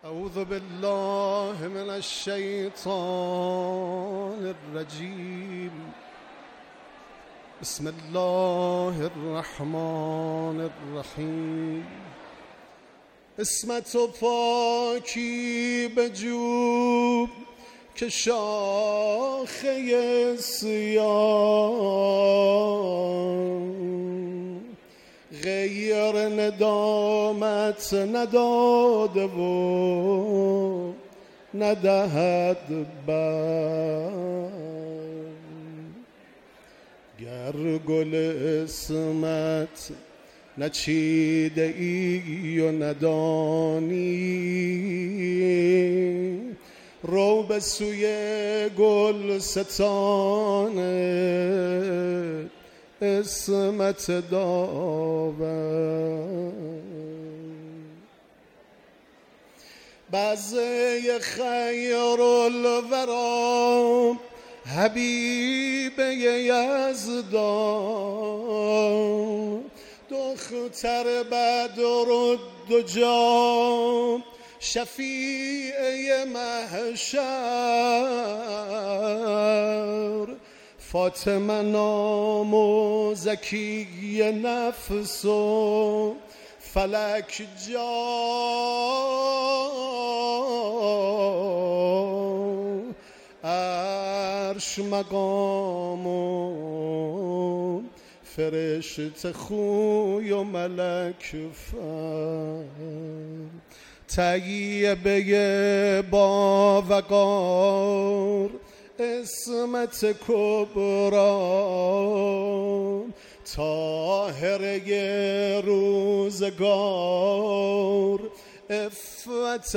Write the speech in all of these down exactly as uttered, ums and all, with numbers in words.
أعوذ بالله من الشيطان الرجيم. بسم الله الرحمن الرحیم. اسمت و پاکی بجو که شاخه سیاه غیر ندامت نداده و ندهد بر. گر گل اسمت نچیده ای و ندانی، رو به سوی گل ستانه اسمت داور. بعضه خیر الورا حبیب یزدان، دختر بدر دو جام شفیع محشر. فاطمه نام و زکی نفس و فلک جا، عرش مقام و فرشته خوی و ملک فر. طیبه با وقار اسمت کبرا، طاهره روزگار عفت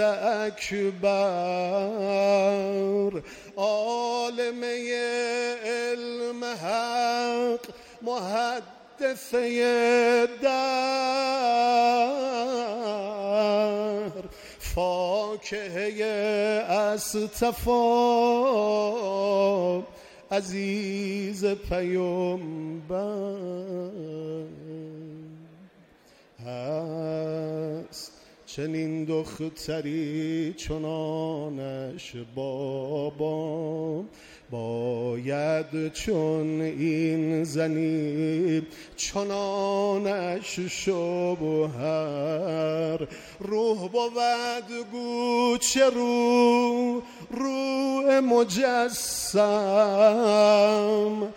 اکبر. عالمه علم حق محدثه در، فاکهه اصطفا عزیز پیامبر. هست چنین دختری چنانش بابا، باید چون این زنی چنانش شبهر. روح بود گو چه رو روح مجسم،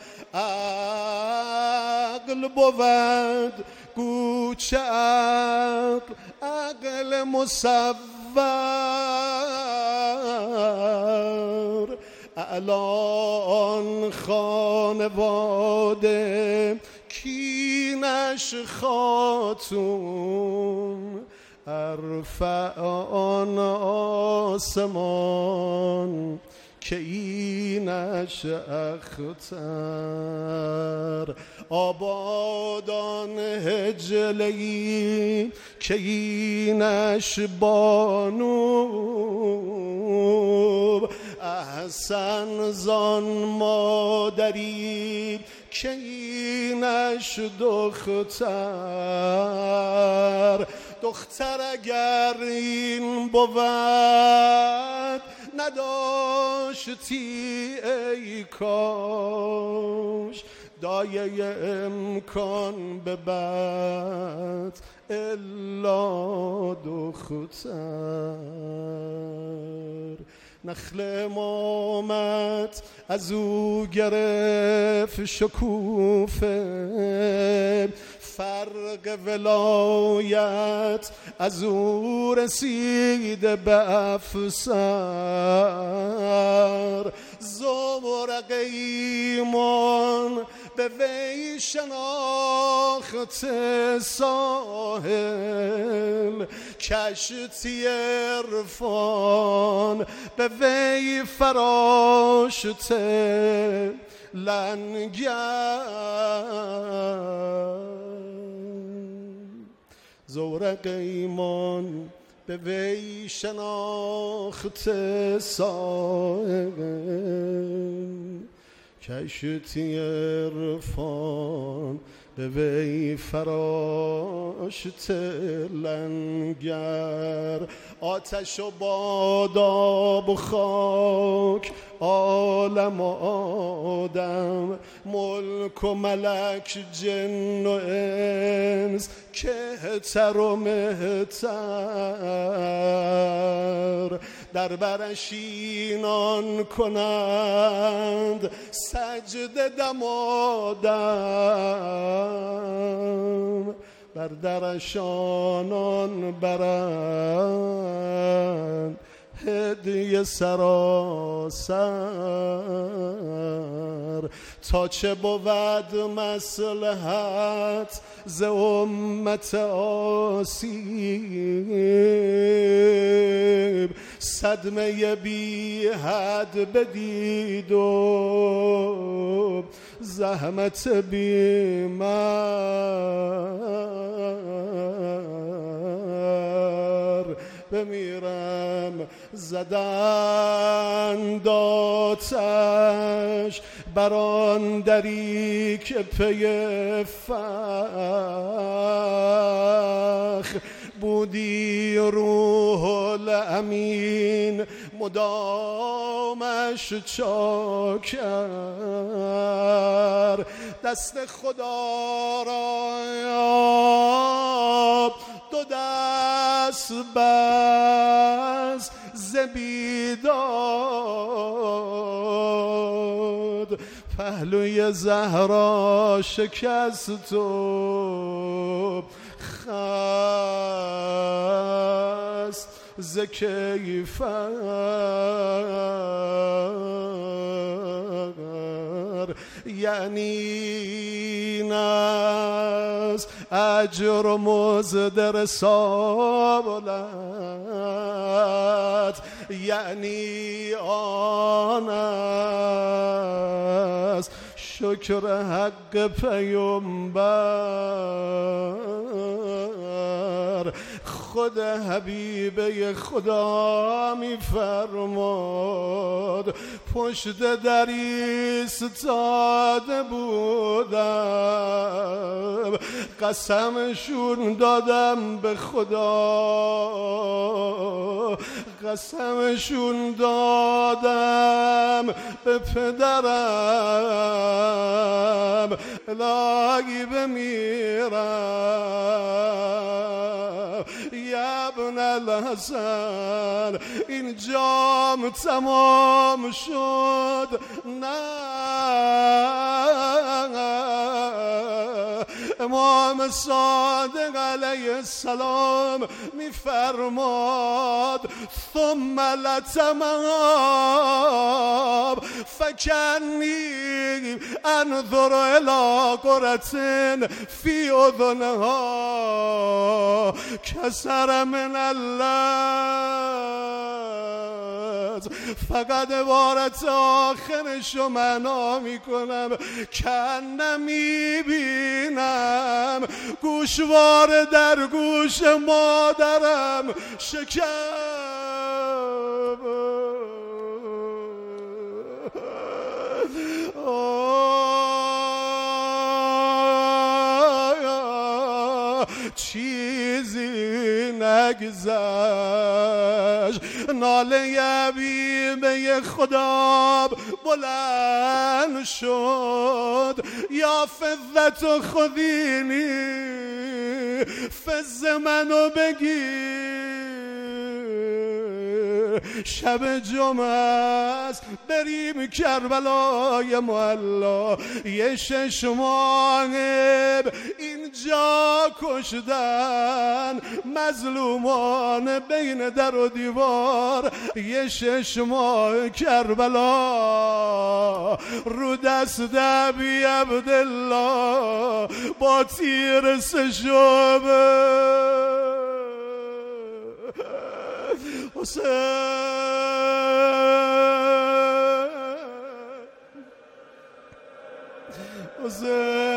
عقل بود گو چه عقل عقل مصور. اعلان خانواده کینش خاتون، ارفع آن آسمان که اینش اختر. آبادان هجله‌ای که اینش بانو، احسن زان مادری که اینش دختر. دختر اگر این بود نداشتی ای کاش، دایه امکان ببد الا دختر. نخل امامت از او گرفت شکوفه، فرق ولایت از او رسیده به افسر. زورق ایمان به وی شناخت ساحل، کشتی عرفان به وی فراشته لنگر. زورق ایمان به وی شناخت ساحل، کشتی عرفان به وی فراشته لنگر. آتش و باداب و خاک عالم و آدم، ملک و ملک جن و انس کهتر و مهتر، در برش اینان کنند سجده دمادم، بر درش آنان برند هدیه سراسر. تا چه بود مصلحت ز امت آسیب، صدمه بی حد بدید و زحمت بی مر. بمیرم زدند آتش بر آن دری که پی فخر بودی، روح الامین مدامش چاکر. دست خدا را دو دست بس ز بیداد، پهلوی زهرا شکست و خست ز کیفر. یعنی این است اجر و مزد رسالت، یعنی آن است شکر حق پیامبر. خود حبیب خدا می فرماد پشت در ایستاده بودم، قسمشون دادم به خدا، قسمشون دادم به پدرم، الهی بمیرم یا ابن الحسن. این جام تمام شد، نه امام صادق علیه السلام میفرماد ثم لتمام فکنی انظر الی قرة فی اذنها کسر من الله. فقط عبارت آخرشو معنا میکنم که نمیبینم گوشوار در گوش مادرم شکم. چیزی نگذشت، ناله حبیب خدا بلند شد، یا فضت و خذینی، فض منو بگیر. شب جمعه است بریم کربلای معلا، یه شش ماه اینجا کشدن مظلومان بین در و دیوار، یه شش ماه کربلا رو دست ابی عبدالله با تیر سشوبه حسین حسین